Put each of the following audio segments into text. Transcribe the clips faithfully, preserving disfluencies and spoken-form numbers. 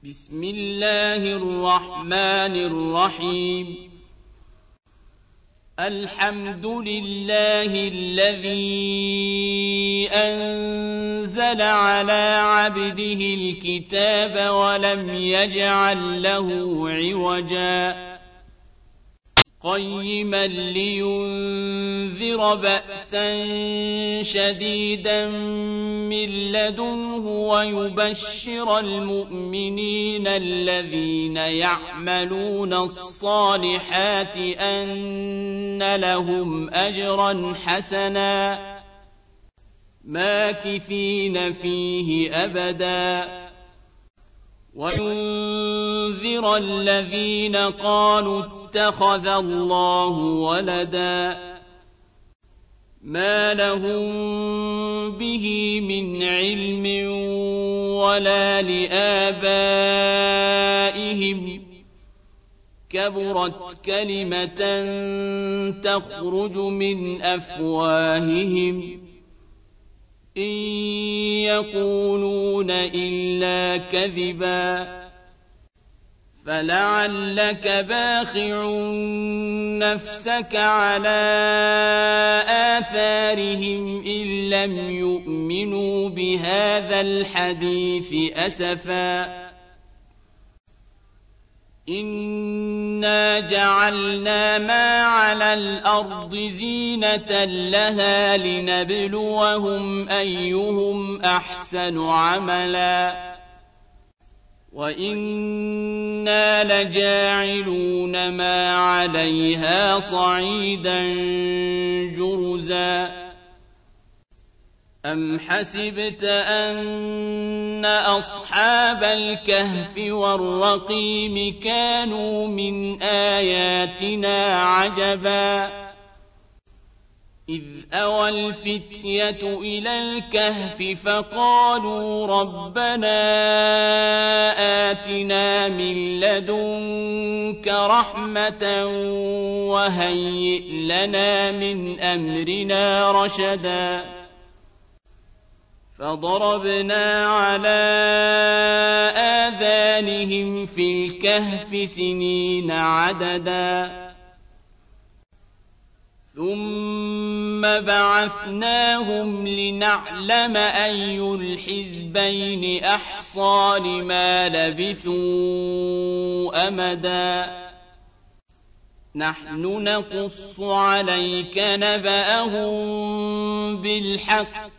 بسم الله الرحمن الرحيم الحمد لله الذي أنزل على عبده الكتاب ولم يجعل له عوجا قيما لينذر بأسا شديدا من لدنه ويبشر المؤمنين الذين يعملون الصالحات أن لهم أجرا حسنا ماكثين فيه أبدا وينذر الذين قالوا اتخذ الله ولدا ما لهم به من علم ولا لآبائهم كبرت كلمة تخرج من أفواههم إن يقولون إلا كذبا فلعلك باخع نفسك على آثارهم إن لم يؤمنوا بهذا الحديث أسفا إنا جعلنا ما على الأرض زينة لها لنبلوهم أيهم أحسن عملا وإنا لجاعلون ما عليها صعيدا جرزا أم حسبت أن أصحاب الكهف والرقيم كانوا من آياتنا عجبا إذ أوى الفتية إلى الكهف فقالوا ربنا آتنا من لدنك رحمة وهيئ لنا من أمرنا رشدا فضربنا على آذانهم في الكهف سنين عددا ثم بعثناهم لنعلم أي الحزبين أحصى لما لبثوا أمدا نحن نقص عليك نبأهم بالحق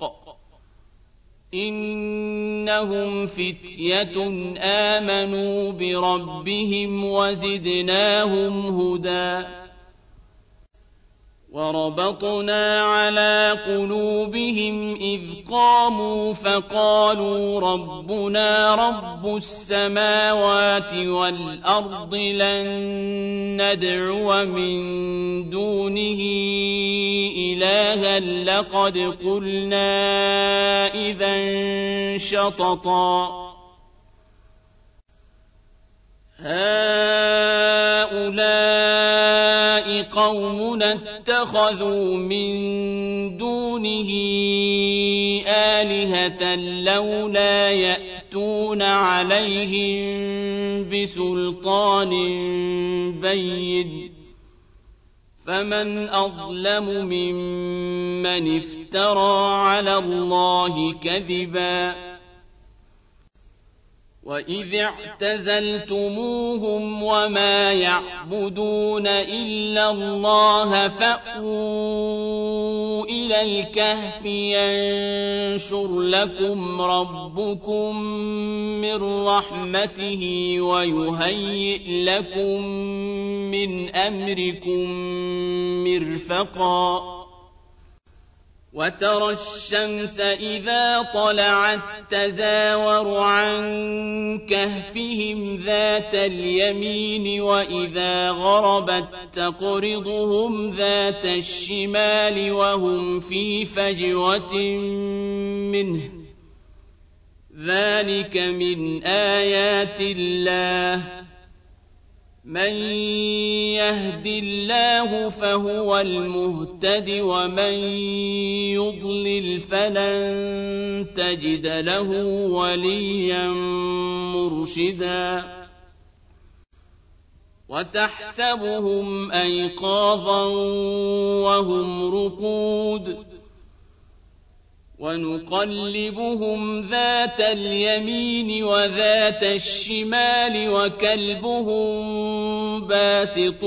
إنهم فتية آمنوا بربهم وزدناهم هدى وربطنا على قلوبهم إذ قاموا فقالوا ربنا رب السماوات والأرض لن ندعو من دونه إلها لقد قلنا إذا شططا هؤلاء قومنا اتخذوا من دونه آلهة لولا يأتون عليهم بسلطان بين فمن أظلم ممن افترى على الله كذبا وإذ اعتزلتموهم وما يعبدون إلا الله فأووا إلى الكهف ينشر لكم ربكم من رحمته ويهيئ لكم من أمركم مرفقا وترى الشمس إذا طلعت تزاور عن كهفهم ذات اليمين وإذا غربت تقرضهم ذات الشمال وهم في فجوة منه ذلك من آيات الله من يهد الله فهو المهتد ومن يضلل فلن تجد له وليا مرشدا. مرشدا وتحسبهم أيقاظا وهم رقود ونقلبهم ذات اليمين وذات الشمال وكلبهم باسط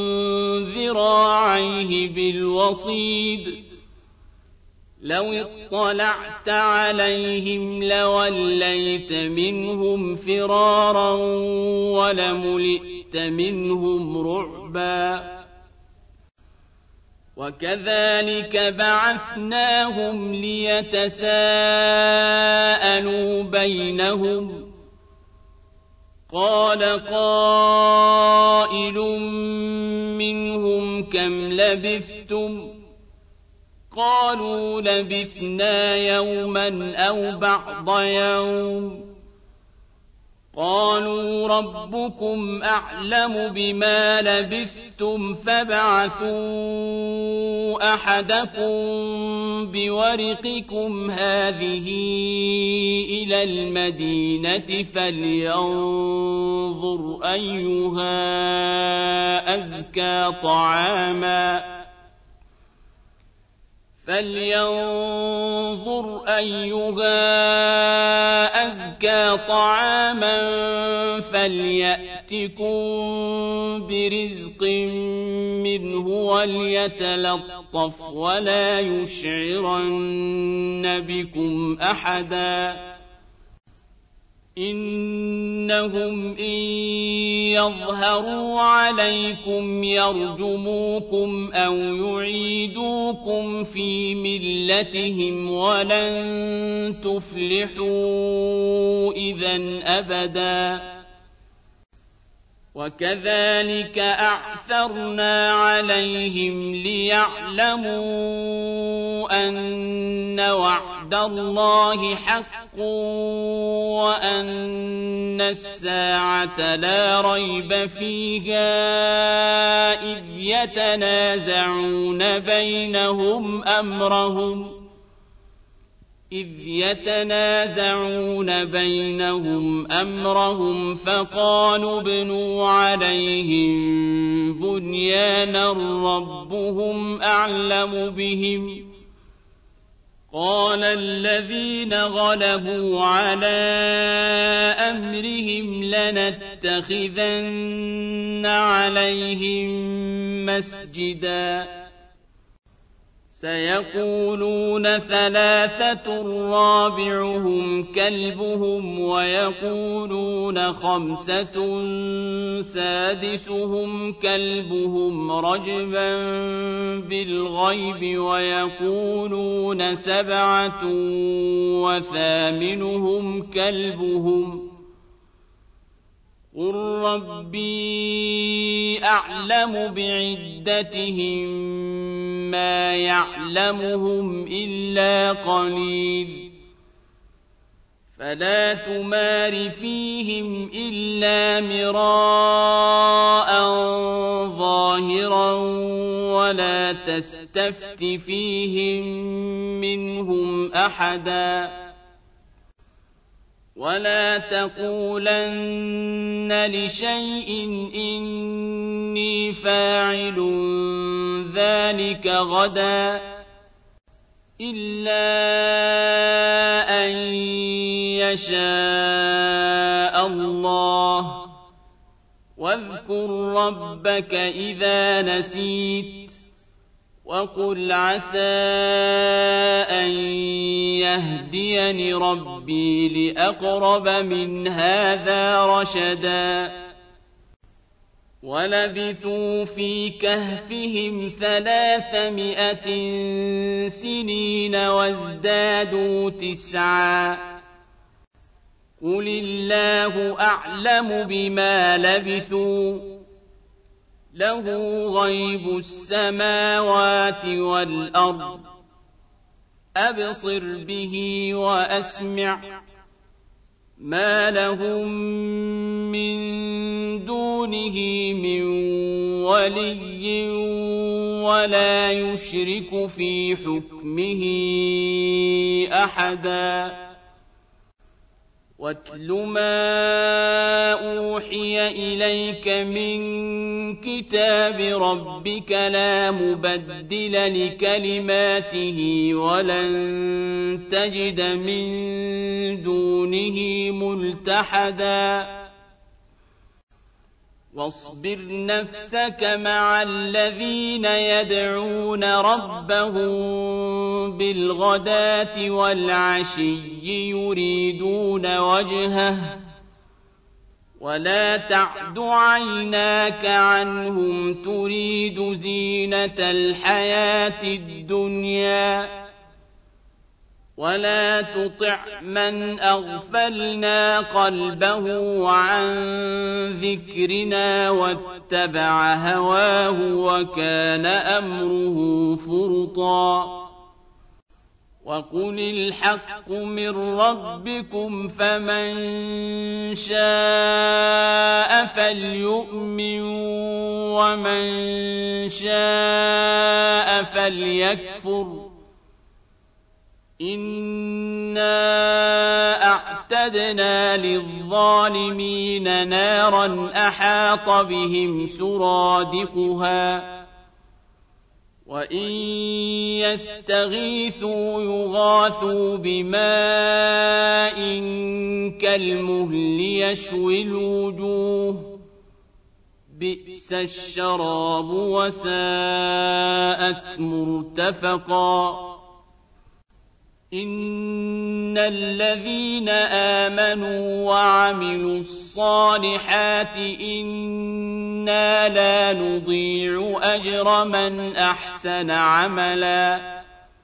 ذراعيه بالوصيد لو اطلعت عليهم لوليت منهم فرارا ولملئت منهم رعبا وكذلك بعثناهم ليتساءلوا بينهم قال قائل منهم كم لبثتم قالوا لبثنا يوما أو بعض يوم قالوا ربكم أعلم بما لبثتم فابعثوا أحدكم بورقكم هذه إلى المدينة فلينظر أيها أزكى طعاما فلينظر أيها أزكى طعاما فليأتكم برزق منه وليتلطف ولا يشعرن بكم أحدا إنهم إن يظهروا عليكم يرجموكم أو يعيدوكم في ملتهم ولن تفلحوا إذن أبدا وكذلك أعثرنا عليهم ليعلموا أن وعد الله حق وأن الساعة لا ريب فيها إذ يتنازعون بينهم أمرهم إذ يتنازعون بينهم أمرهم فقالوا ابنوا عليهم بنيانا ربهم أعلم بهم قال الذين غلبوا على أمرهم لنتخذن عليهم مسجدا سيقولون ثلاثة رابعهم كلبهم ويقولون خمسة سادسهم كلبهم رجبا بالغيب ويقولون سبعة وثامنهم كلبهم قل ربي أعلم بعدتهم ما يعلمهم إلا قليل فلا تمار فيهم إلا مراء ظاهرا ولا تستفت فيهم منهم أحدا ولا تقولن لشيء إني فاعل ذلك غدا إلا أن يشاء الله واذكر ربك إذا نسيت وقل عسى أن يهديني ربي لأقرب من هذا رشدا ولبثوا في كهفهم ثلاثمائة سنين وازدادوا تسعا قل الله أعلم بما لبثوا له غيب السماوات والأرض أبصر به وأسمع ما لهم من دونه من ولي ولا يشرك في حكمه أحدا واتل ما أوحي إليك من كتاب ربك لا مبدل لكلماته ولن تجد من دونه ملتحدا واصبر نفسك مع الذين يدعون ربهم بالغداة والعشي يريدون وجهه ولا تعد عيناك عنهم تريد زينة الحياة الدنيا ولا تطع من أغفلنا قلبه عن ذكرنا واتبع هواه وكان أمره فرطا وقل الحق من ربكم فمن شاء فليؤمن ومن شاء فليكفر إنا أعتدنا للظالمين نارا أحاط بهم سرادقها وإن يستغيثوا يغاثوا بماء كالمهل يشوي الوجوه بئس الشراب وساءت مرتفقا إن الذين آمنوا وعملوا الصالحات إنا لا نضيع أجر من أحسن عملا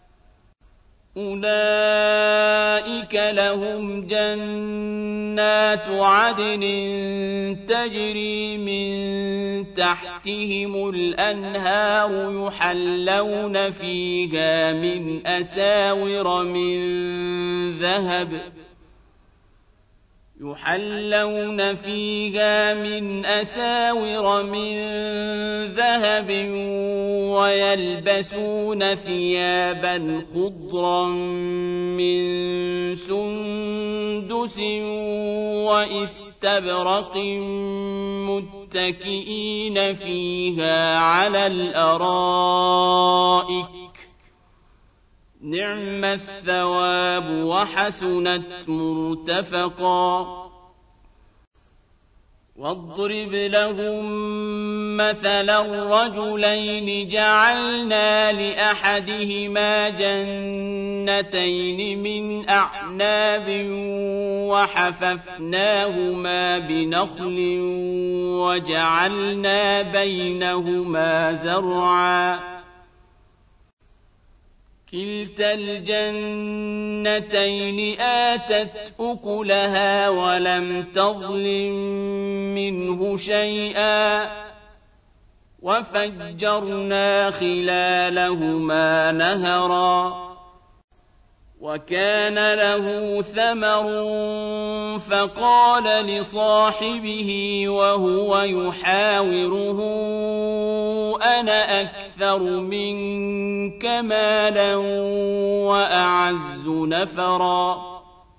أولئك لهم جنات عدن تجري من تحتهم الأنهار يحلون فيها من أساور من ذهب يحلون فيها من أساور من ذهب ويلبسون ثيابا خضرا من سندس وإستبرق متكئين فيها على الأرائك نعم الثواب وحسنت مرتفقا واضرب لهم مثلا رجلين جعلنا لأحدهما جنتين من أعناب وحففناهما بنخل وجعلنا بينهما زرعا كلتا الجنتين آتت أكلها ولم تظلم منه شيئا وفجرنا خلالهما نهرا وكان له ثمر فقال لصاحبه وهو يحاوره أنا أكثر منك مالا وأعز نفرا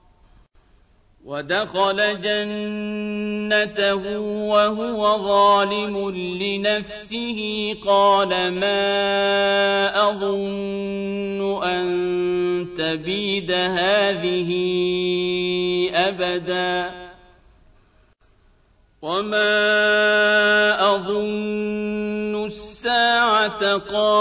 ودخل جنته وهو ظالم لنفسه قال ما أظن أن تبيد هذه أبدا وما أظن الساعة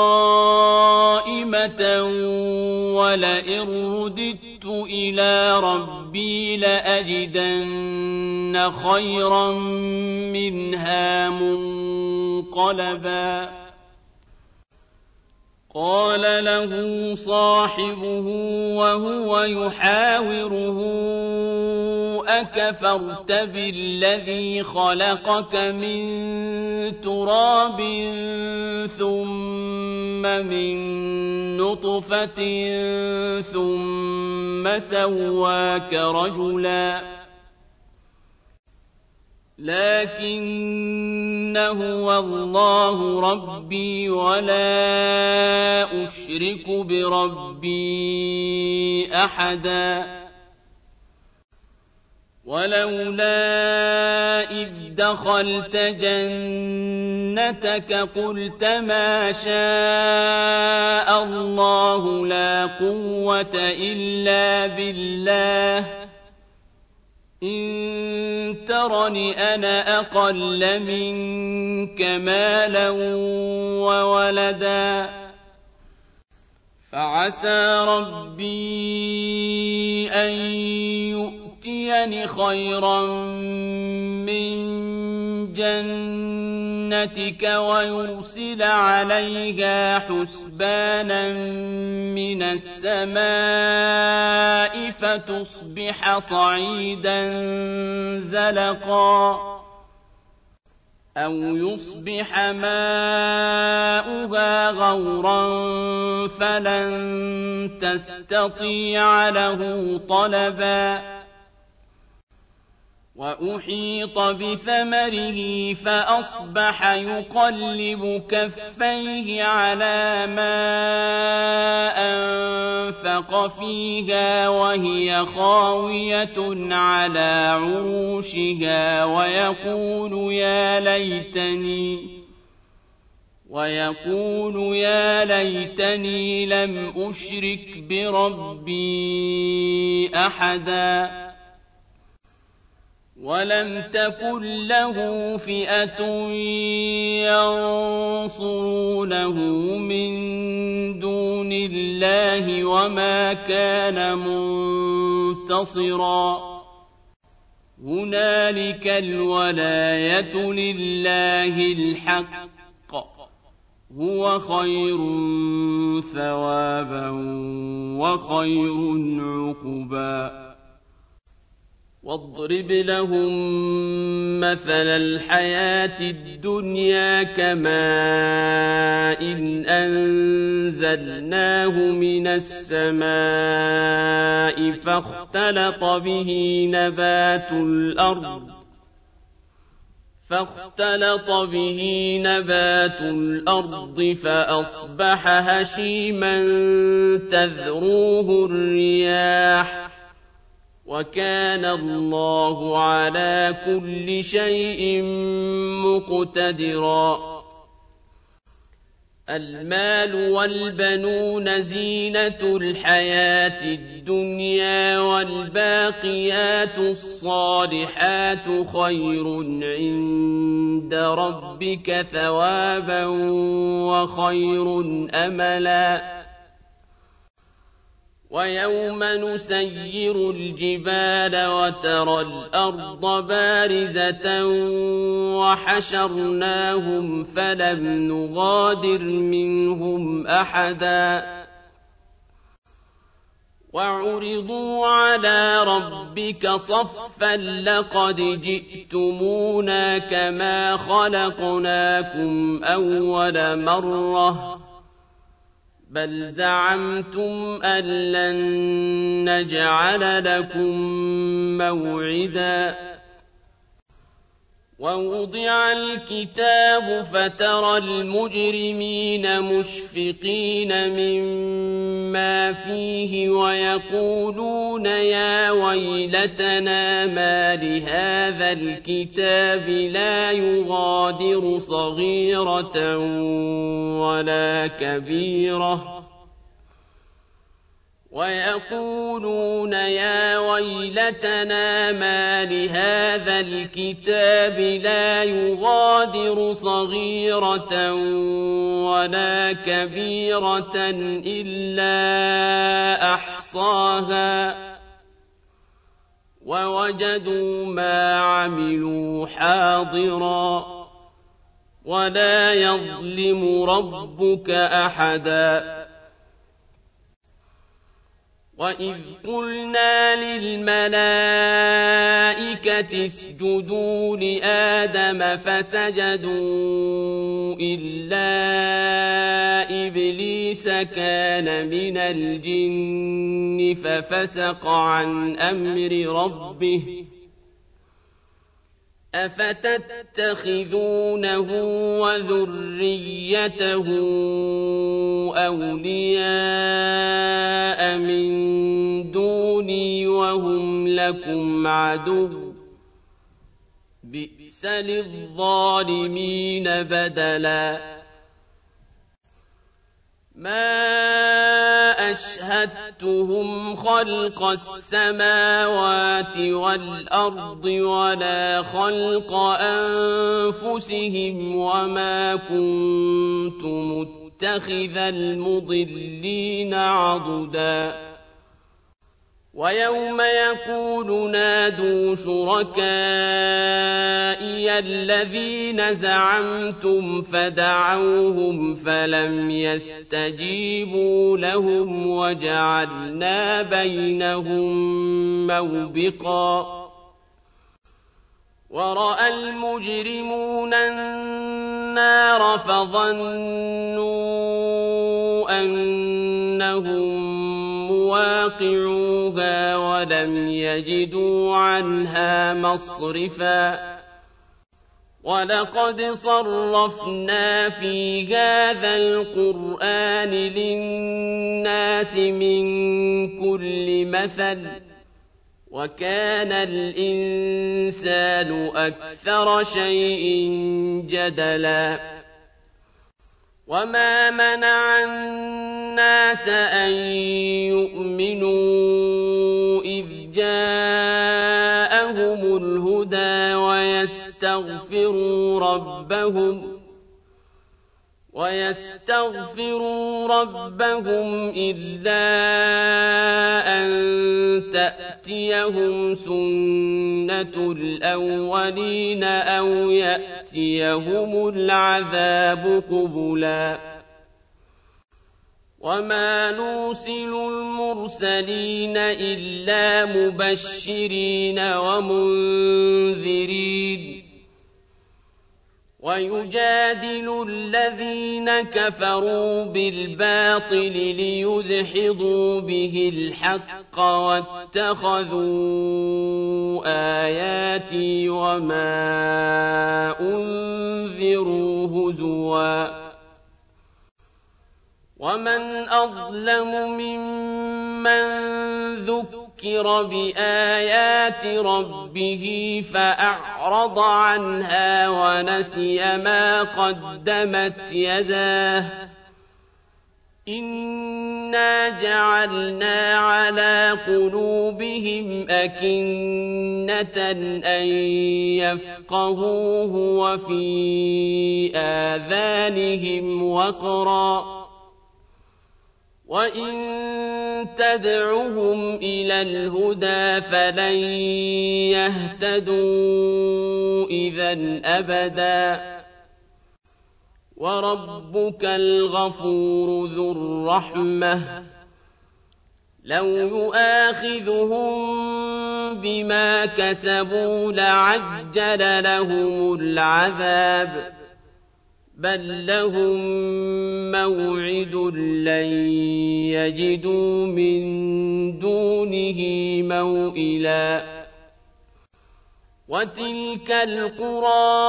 قائمة ولئن رددت إلى ربي لأجدن خيرا منها منقلبا قال له صاحبه وهو يحاوره أكفرت بالذي خلقك من تراب ثم من نطفة ثم سواك رجلا لكن هو الله ربي ولا أشرك بربي أحدا ولولا إذ دخلت جنتك قلت ما شاء الله لا قوة إلا بالله إن ترني أنا أقل منك مالا وولدا فعسى ربي أن يؤتيني خيرا من جنتك ويرسل عليها حسبانا من السماء فتصبح صعيدا زلقا أو يصبح ماؤها غورا فلن تستطيع له طلبا وأحيط بثمره فأصبح يقلب كفيه على ما أنفق فيها وهي خاوية على عروشها ويقول يا ليتني ويقول يا ليتني لم أشرك بربي أحدا ولم تكن له فئة ينصرونه من دون الله وما كان منتصرا هنالك الولاية لله الحق هو خير ثوابا وخير عقبا واضرب لهم مثل الحياة الدنيا كماء إن أنزلناه من السماء فاختلط به نبات الأرض فاختلط به نبات الأرض فأصبح هشيما تذروه الرياح وكان الله على كل شيء مقتدرا المال والبنون زينة الحياة الدنيا والباقيات الصالحات خير عند ربك ثوابا وخير أملا ويوم نسير الجبال وترى الأرض بارزة وحشرناهم فلم نغادر منهم أحدا وعرضوا على ربك صفا لقد جئتمونا كما خلقناكم أول مرة بل زعمتم أن لن نجعل لكم موعدا ووضع الكتاب فترى المجرمين مشفقين مما فيه ويقولون يا ويلتنا ما لهذا الكتاب لا يغادر صغيرة ولا كبيرة ويقولون يا ويلتنا ما لهذا الكتاب لا يغادر صغيرة ولا كبيرة إلا أحصاها ووجدوا ما عملوا حاضرا ولا يظلم ربك أحدا وَإِذْ قُلْنَا لِلْمَلَائِكَةِ اسْجُدُوا لِآدَمَ فَسَجَدُوا إِلَّا إِبْلِيسَ كَانَ مِنَ الْجِنِّ فَفَسَقَ عَنْ أَمْرِ رَبِّهِ أفتتخذونه وذريته أولياء من دوني وهم لكم عدو بئس للظالمين بدلا ما أشهدتهم خلق السماوات والأرض ولا خلق أنفسهم وما كنت متخذ المضلين عضدا ويوم يقول نادوا شركائي الذين زعمتم فدعوهم فلم يستجيبوا لهم وجعلنا بينهم موبقا ورأى المجرمون النار فظنوا أنهم مواقعوها ولم يجدوا عنها مصرفا ولقد صرفنا في هذا القرآن للناس من كل مثل وكان الإنسان أكثر شيء جدلا وما منع الناس أن يؤمنوا إذ جاءهم الهدى ويستغفروا ربهم ويستغفروا ربهم إلا أن تأتيهم سنة الأولين أو يأتيهم العذاب قبلا وما نرسل المرسلين إلا مبشرين ومنذرين ويجادل الذين كفروا بالباطل ليدحضوا به الحق واتخذوا آياتي وما أنذروا هزوا ومن أظلم ممن ذكر بآيات ربه فأعرض عنها ونسي ما قدمت يداه إنا جعلنا على قلوبهم أكنة أن يفقهوه وفي آذانهم وقرا وإن تدعهم إلى الهدى فلن يهتدوا إذا أبدا وربك الغفور ذو الرحمة لو يؤاخذهم بما كسبوا لعجل لهم العذاب بل لهم موعد لن يجدوا من دونه موئلا وتلك القرى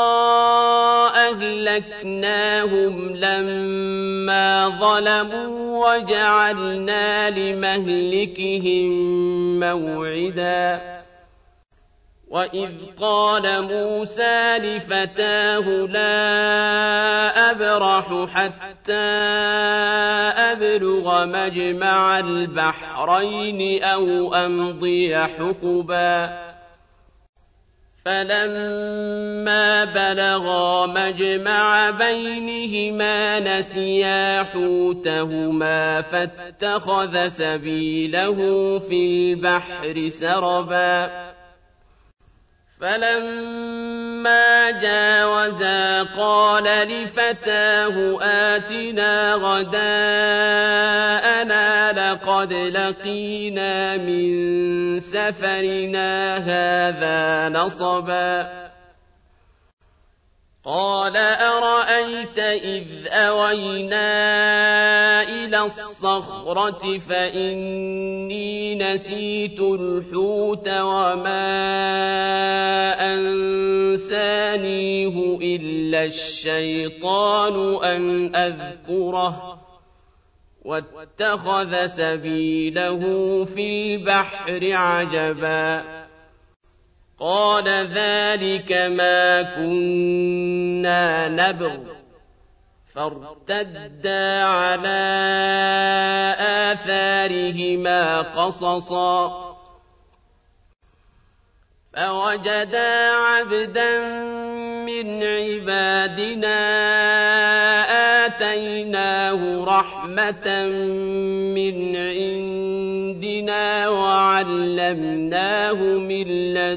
أهلكناهم لما ظلموا وجعلنا لمهلكهم موعدا وإذ قال موسى لفتاه لا أبرح حتى أبلغ مجمع البحرين أو أمضي حقبا فلما بلغا مجمع بينهما نسيا حوتهما فاتخذ سبيله في البحر سربا فلما جاوزا قال لفتاه آتنا غداءنا لقد لقينا من سفرنا هذا نصبا قال أرأيت إذ أوينا إلى الصخرة فإني نسيت الحوت وما أنسانيه إلا الشيطان أن أذكره واتخذ سبيله في البحر عجبا قال ذلك ما كنا نبغ فارتدا على آثارهما قصصا فوجدا عبدا من عبادنا آتيناه رحمة من عندنا وعلمناه من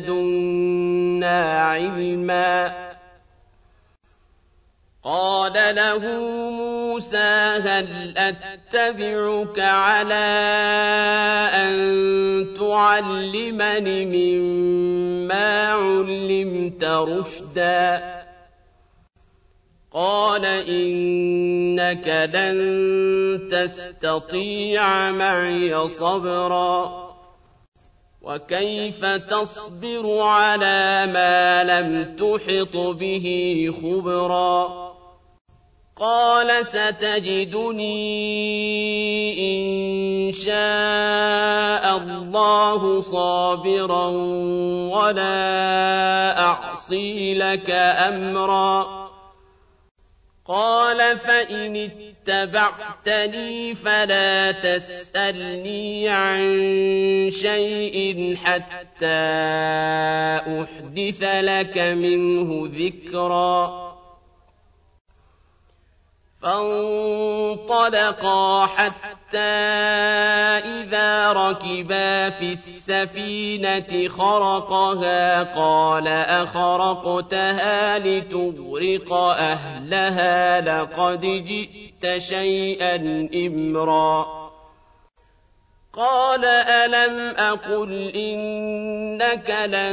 لدنا علما قال له موسى هل أتبعك على أن تعلمني مما علمت رشدا قال إنك لن تستطيع معي صبرا وكيف تصبر على ما لم تحط به خبرا قال ستجدني إن شاء الله صابرا ولا أعصي لك أمرا قال فإن اتبعتني فلا تسألني عن شيء حتى أحدث لك منه ذكرا فانطلقا حتى إذا ركبا في السفينة خرقها قال أخرقتها لتغرق أهلها لقد جئت شيئا إمرا قال ألم أقل إنك لن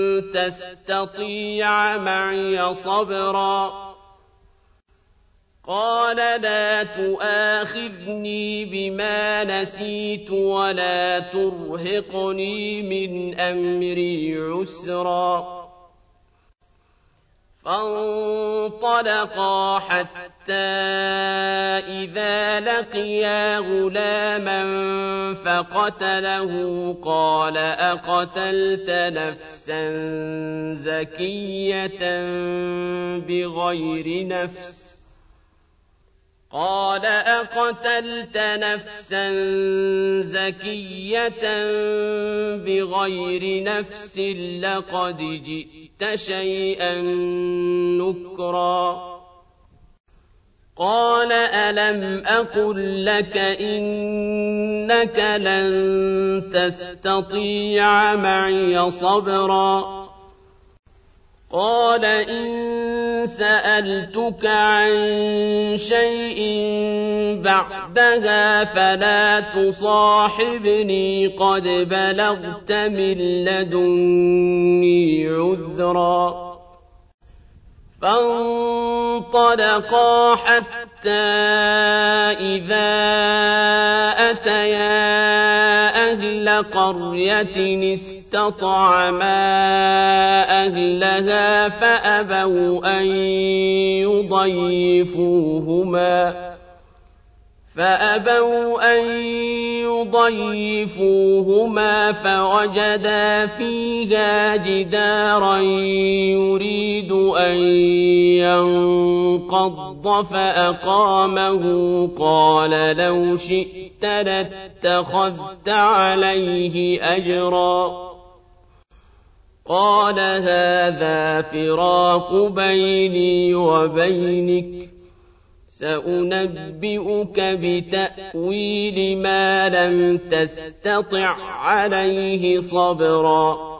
تستطيع معي صبرا قال لا تؤاخذني بما نسيت ولا ترهقني من أمري عسرا فانطلقا حتى إذا لقيا غلاما فقتله قال أقتلت نفسا زكية بغير نفس قال أقتلت نفسا زكية بغير نفس لقد جئت شيئا نكرا قال ألم أقل لك إنك لن تستطيع معي صبرا قال إن سألتك عن شيء بعدها فلا تصاحبني قد بلغت من لدني عذرا فانطلقا حتى إذا أتيا أهل قرية استطعما أهلها فأبوا أن يضيفوهما فأبوا أن يضيفوهما فوجدا فيها جدارا يريد أن ينقض فأقامه قال لو شئت لاتخذت عليه أجرا قال هذا فراق بيني وبينك سأنبئك بتأويل ما لم تستطع عليه صبرا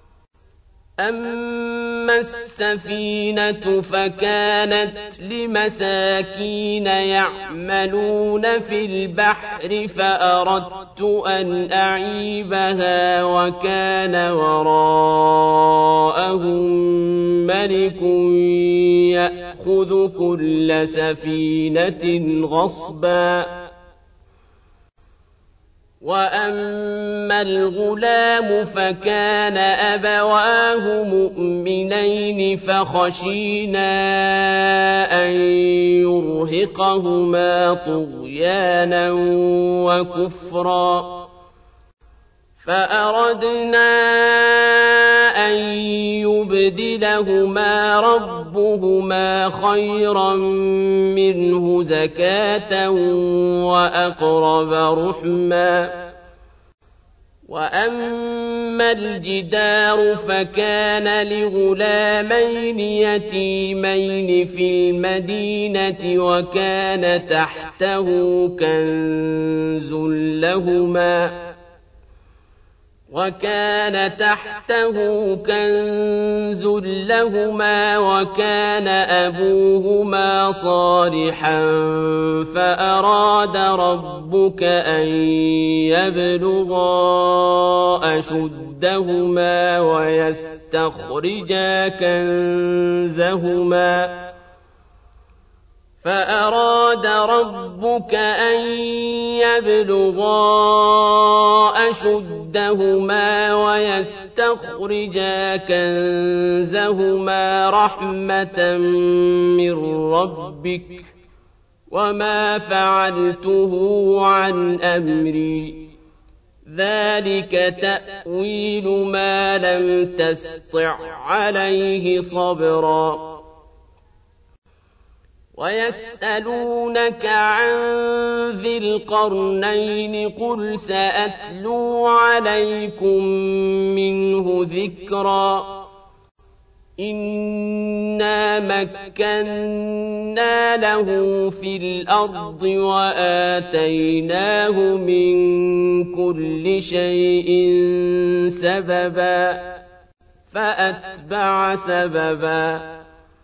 أما السفينة فكانت لمساكين يعملون في البحر فأردت أن أعيبها وكان وراءهم ملك يأخذ كل سفينة غصبا وأما الغلام فكان أبواه مؤمنين فخشينا أن يرهقهما طغيانا وكفرا فأردنا أن يبدلهما ربهما خيرا منه زكاة وأقرب رحما وأما الجدار فكان لغلامين يتيمين في المدينة وكان تحته كنز لهما وكان تحته كنز لهما وكان أبوهما صالحا فأراد ربك أن يبلغا أشدهما ويستخرجا كنزهما فأراد ربك أن يبلغا أشدهما ويستخرجا كنزهما رحمة من ربك وما فعلته عن أمري ذلك تأويل ما لم تسطع عليه صبرا ويسألونك عن ذي القرنين قل سأتلو عليكم منه ذكرا إنا مكنا له في الأرض وآتيناه من كل شيء سببا فأتبع سببا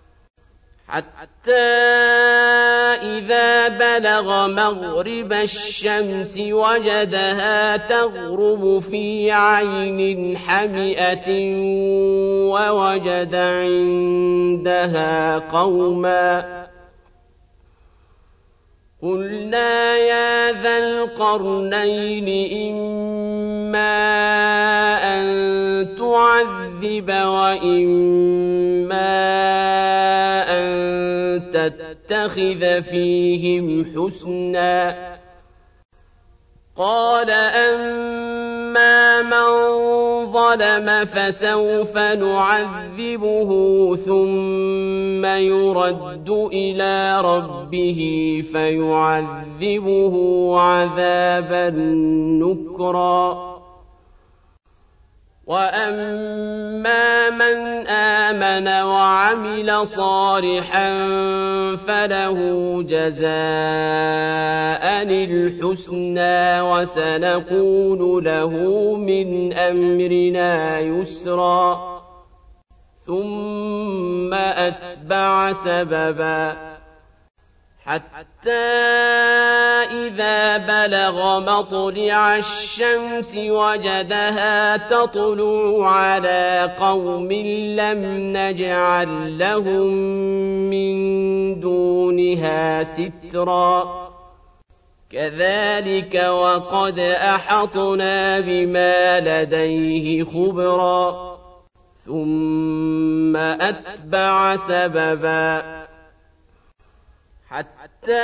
حتى إذا بلغ مغرب الشمس وجدها تغرب في عين حمئة ووجد عندها قوما قلنا يا ذا القرنين إما أن تعذب وإما أن تتخذ فيهم حسنا قال أما من ظلم فسوف نعذبه ثم يرد إلى ربه فيعذبه عذابا نكرا وأما من آمن وعمل صالحا فله جزاء الحسنى وسنقول له من أمرنا يسرا ثم أتبع سببا حتى إذا بلغ مطلع الشمس وجدها تطلع على قوم لم نجعل لهم من دونها سترا كذلك وقد أحطنا بما لديه خبرا ثم أتبع سببا حتى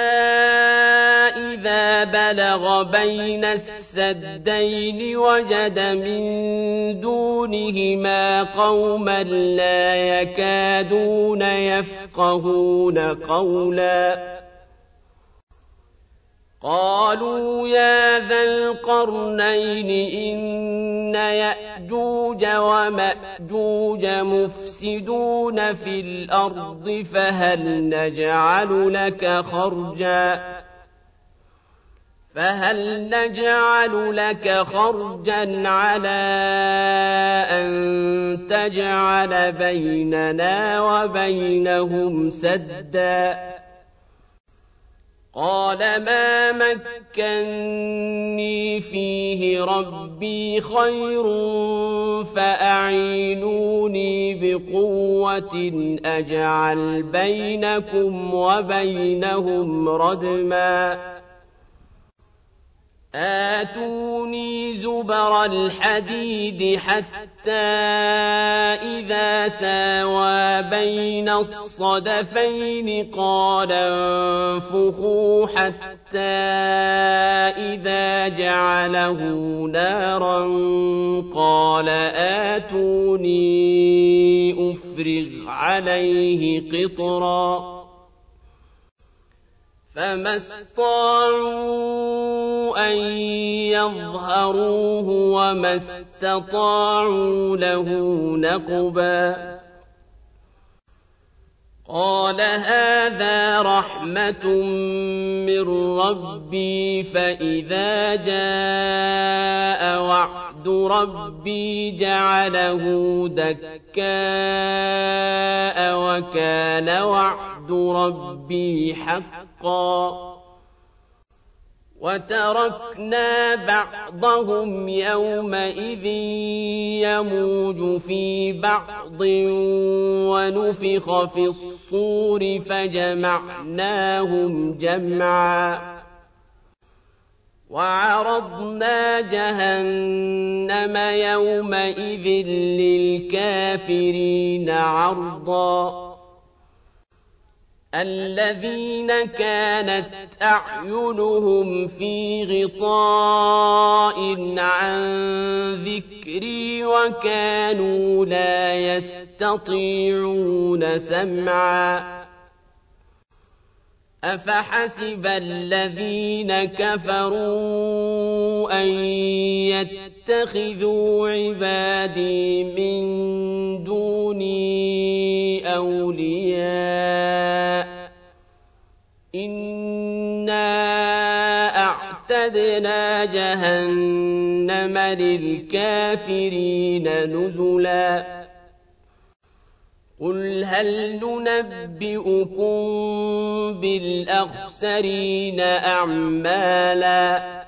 إذا بلغ بين السدين وجد من دونهما قوما لا يكادون يفقهون قولا قالوا يا ذا القرنين إن يأجوج ومأجوج مفسدون في الأرض فهل نجعل لك خرجا فهل نجعل لك خرجا على أن تجعل بيننا وبينهم سدا قال ما مكني فيه ربي خير فأعينوني بقوة أجعل بينكم وبينهم ردما آتوني زبر الحديد حتى إذا ساوى بين الصدفين قال انفخوا حتى إذا جعله نارا قال آتوني أفرغ عليه قطرا فما استطاعوا أن يظهروه وما استطاعوا له نقبا قال هذا رحمة من ربي فإذا جاء وعد ربي جعله دكاء وكان وعد ربي حقا وتركنا بعضهم يومئذ يموج في بعض ونفخ في الصور فجمعناهم جمعا وعرضنا جهنم يومئذ للكافرين عرضا الذين كانت أعينهم في غطاء عن ذكري وكانوا لا يستطيعون سمعا أفحسب الذين كفروا أن يتخذوا عبادي من دوني أولياء إنا أعتدنا جهنم للكافرين نزلا قل هل ننبئكم بالأخسرين أعمالا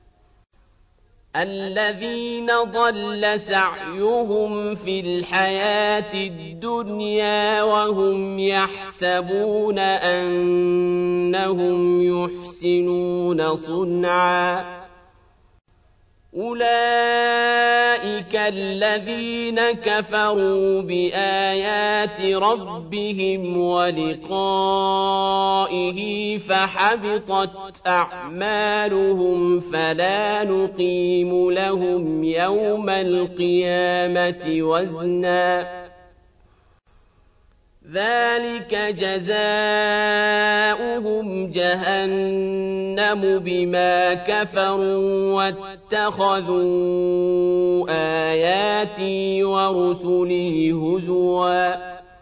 الذين ضل سعيهم في الحياة الدنيا وهم يحسبون أنهم يحسنون صنعا أولئك الذين كفروا بآيات ربهم ولقائه فحبطت أعمالهم فلا نقيم لهم يوم القيامة وزنا ذلك جزاؤهم جهنم بما كفروا واتخذوا آياتي ورسلي هزوا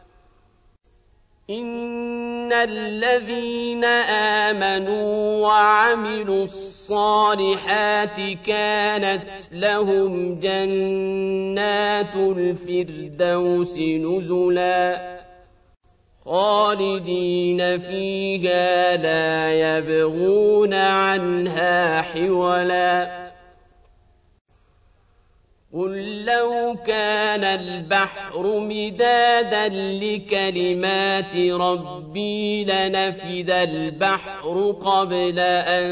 إن الذين آمنوا وعملوا الصالحات كانت لهم جنات الفردوس نزلا خالدين فيها لا يبغون عنها حولا قل لو كان البحر مدادا لكلمات ربي لنفد البحر قبل أن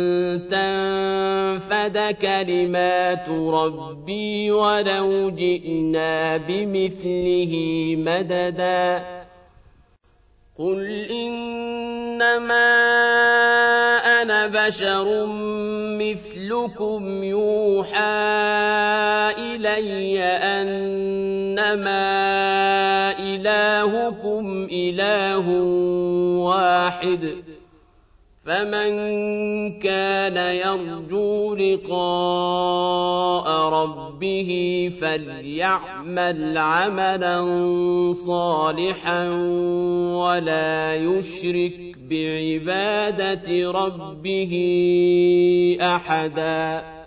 تنفد كلمات ربي ولو جئنا بمثله مددا قل إنما أنا بشر مثلكم يوحى إلي أنما إلهكم إله واحد فمن كان يرجو لقاء ربه فليعمل عملا صالحا ولا يشرك بعبادة ربه أحدا